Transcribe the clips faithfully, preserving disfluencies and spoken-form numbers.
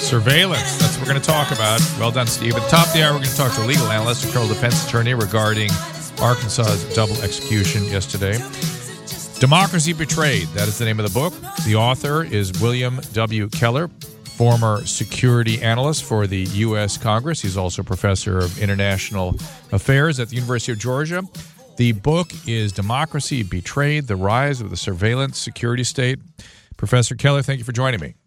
Surveillance. That's what we're going to talk about. Well done, Steve. At the top of the hour, we're going to talk to a legal analyst, a criminal defense attorney regarding Arkansas's double execution yesterday. Democracy Betrayed. That is the name of the book. The author is William W. Keller, former security analyst for the U S Congress. He's also professor of international affairs at the University of Georgia. The book is Democracy Betrayed, The Rise of the Surveillance Security State. Professor Keller, thank you for joining me.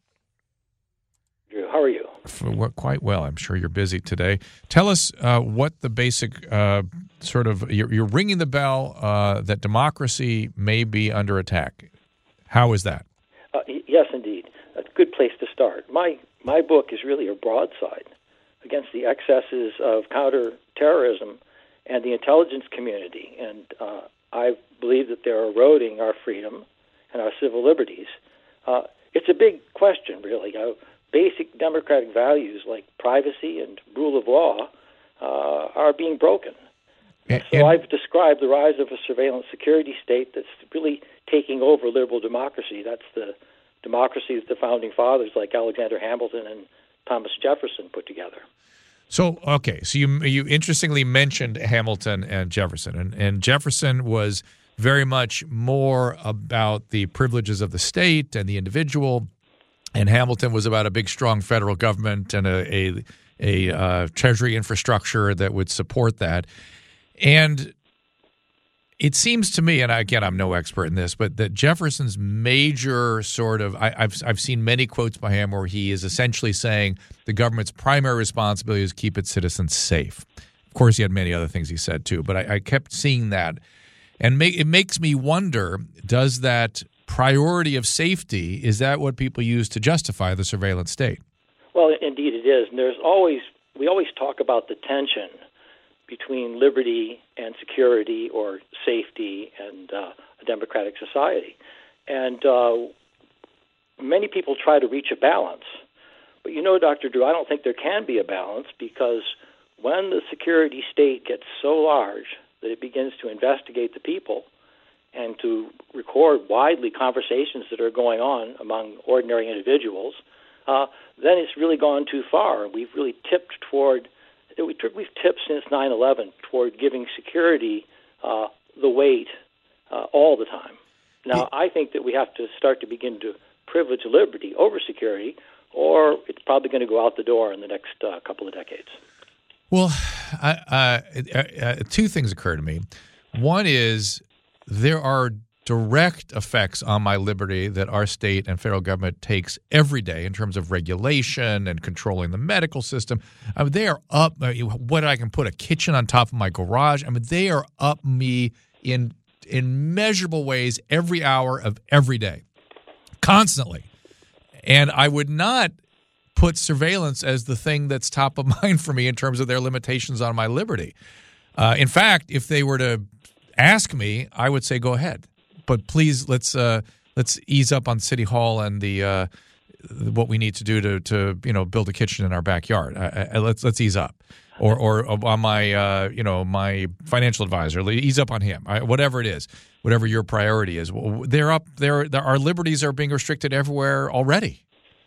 How are you? For what, quite well. I'm sure you're busy today. Tell us uh, what the basic uh, sort of, you're, you're ringing the bell uh, that democracy may be under attack. How is that? Uh, yes, indeed. A good place to start. My my book is really a broadside against the excesses of counterterrorism and the intelligence community. And uh, I believe that they're eroding our freedom and our civil liberties. Uh, it's a big question, really. Uh, basic democratic values like privacy and rule of law uh, are being broken. And, so I've described the rise of a surveillance security state that's really taking over liberal democracy. That's the democracy that the founding fathers like Alexander Hamilton and Thomas Jefferson put together. So, okay, so you you interestingly mentioned Hamilton and Jefferson, and, and Jefferson was very much more about the privileges of the state and the individual, and Hamilton was about a big, strong federal government and a a, a uh, treasury infrastructure that would support that. And it seems to me, and again, I'm no expert in this, but that Jefferson's major sort of, I, I've I've seen many quotes by him where he is essentially saying the government's primary responsibility is keep its citizens safe. Of course, he had many other things he said too, but I, I kept seeing that. And make, it makes me wonder, does that priority of safety, is that what people use to justify the surveillance state? Well, indeed it is. And there's always, we always talk about the tension between liberty and security or safety and uh, a democratic society. And uh, many people try to reach a balance. But you know, Doctor Drew, I don't think there can be a balance because when the security state gets so large that it begins to investigate the people and to record widely conversations that are going on among ordinary individuals, uh, then it's really gone too far. We've really tipped toward We've tipped since nine eleven toward giving security uh, the weight uh, all the time. Now, I think that we have to start to begin to privilege liberty over security, or it's probably going to go out the door in the next uh, couple of decades. Well, I, uh, uh, two things occur to me. One is there are direct effects on my liberty that our state and federal government takes every day in terms of regulation and controlling the medical system. I mean, they are up. What I can put a kitchen on top of my garage. I mean, they are up me in in measurable ways every hour of every day, constantly. And I would not put surveillance as the thing that's top of mind for me in terms of their limitations on my liberty. Uh, in fact, if they were to ask me, I would say go ahead. But please, let's uh, let's ease up on City Hall and the uh, what we need to do to, to you know build a kitchen in our backyard. Uh, uh, let's let's ease up, or or on my uh, you know my financial advisor, ease up on him. I, whatever it is, whatever your priority is, they're up. They're, they're our liberties are being restricted everywhere already.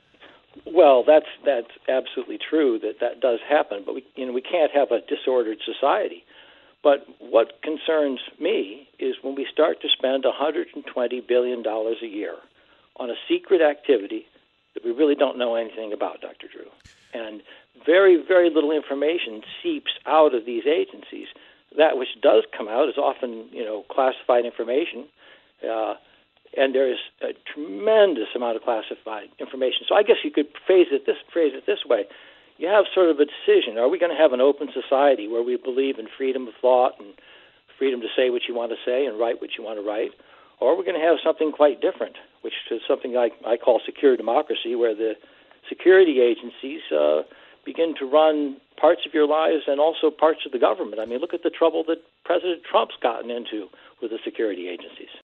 Well, that's that's absolutely true that that does happen. But we you know we can't have a disordered society. But what concerns me is when we start to spend one hundred twenty billion dollars a year on a secret activity that we really don't know anything about, Doctor Drew. And very, very little information seeps out of these agencies. That which does come out is often, you know, classified information, uh, and there is a tremendous amount of classified information. So I guess you could phrase it this phrase it this way. You have sort of a decision. Are we going to have an open society where we believe in freedom of thought and freedom to say what you want to say and write what you want to write? Or are we going to have something quite different, which is something I, I call secure democracy, where the security agencies uh, begin to run parts of your lives and also parts of the government? I mean, look at the trouble that President Trump's gotten into with the security agencies.